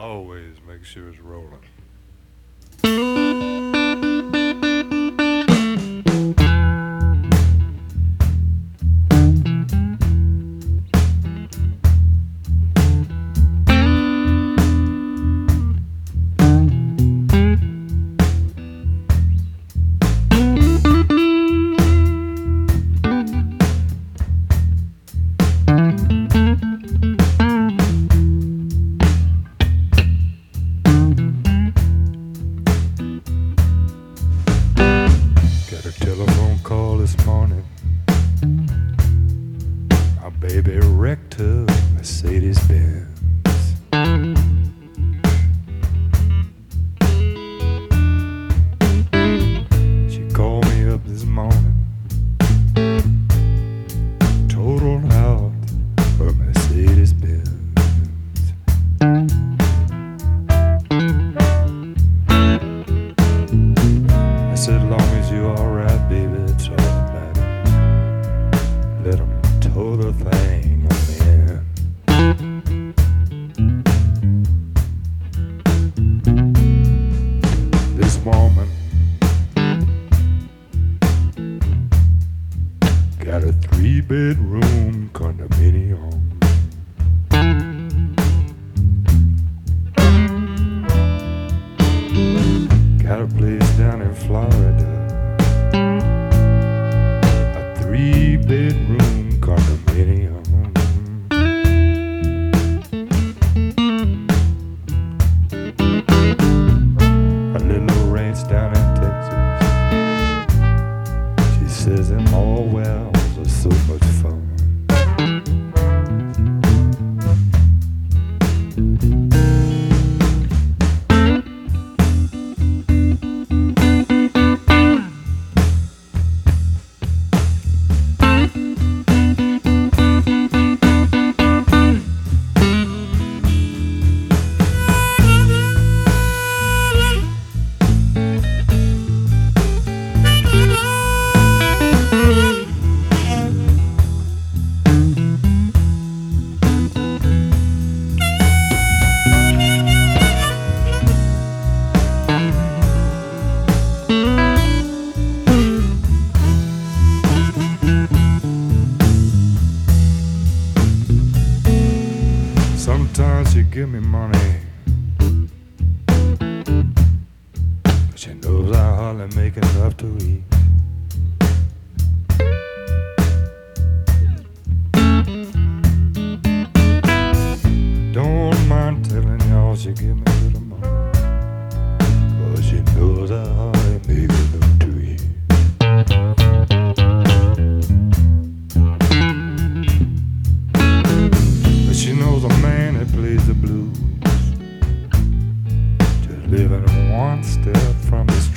always make sure it's rolling. Got a telephone call this morning. My baby wrecked her Mercedes Benz. She called me up this morning, totaled out her Mercedes Benz. I said, long as you alright, baby, it's all that matters. Let 'em tow the thing on in. This woman got a 3-bedroom condominium. Got a place down in Florida, a 3-bedroom condominium. A little ranch down in Texas. She says them all wells are so much fun. Sometimes she give me money, but she knows I hardly make enough to eat. Don't mind telling y'all she give me a little money, 'cause she knows I hardly make enough to eat. But she knows a man that plays the blues, just living one step from his